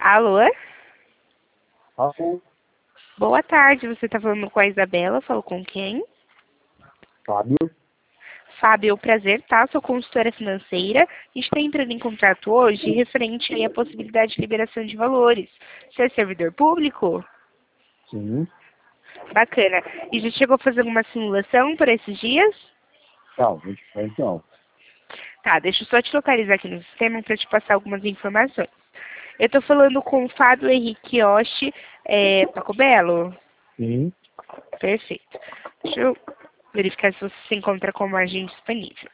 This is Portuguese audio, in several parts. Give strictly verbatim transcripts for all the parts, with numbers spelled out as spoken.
Alô? Alô, Boa tarde, você está falando com a Isabela, falou com quem? Fábio. Fábio, prazer, tá? Sou consultora financeira. A gente está entrando em contato hoje referente aí à possibilidade de liberação de valores. Você é servidor público? Sim. Bacana. E já chegou a fazer alguma simulação por esses dias? Não, vinte por cento não. Tá, deixa eu só te localizar aqui no sistema para te passar algumas informações. Eu estou falando com o Fábio Henrique Yoshi é, Pacobello. Sim. Perfeito. Deixa eu verificar se você se encontra com margem disponível.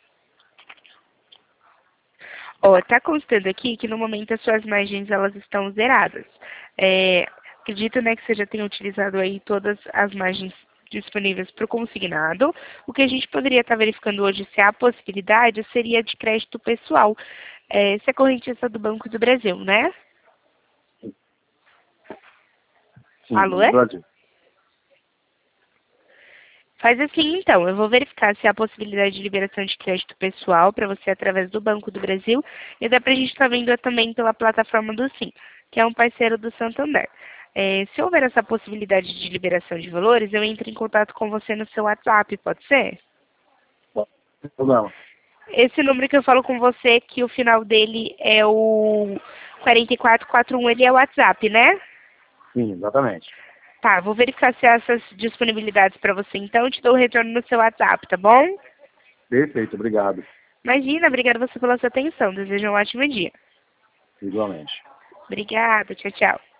Ó, tá constando aqui que no momento as suas margens elas estão zeradas. É, acredito, né, que você já tenha utilizado aí todas as margens disponíveis para o consignado. O que a gente poderia estar verificando hoje, se há a possibilidade, seria de crédito pessoal. É, se é correntista do Banco do Brasil, né? Sim, Alô? no Brasil. Faz assim, então, eu vou verificar se há possibilidade de liberação de crédito pessoal para você através do Banco do Brasil e dá para a gente estar vendo também pela plataforma do Sim, que é um parceiro do Santander. É, se houver essa possibilidade de liberação de valores, eu entro em contato com você no seu WhatsApp, pode ser? Não tem problema. Esse número que eu falo com você, que o final dele é o quatro quatro quatro um, ele é o WhatsApp, né? Sim, exatamente. Tá, vou verificar se há essas disponibilidades para você, então, eu te dou o retorno no seu WhatsApp, tá bom? Perfeito, obrigado. Imagina, obrigada você pela sua atenção. Desejo um ótimo dia. Igualmente. Obrigada, tchau, tchau.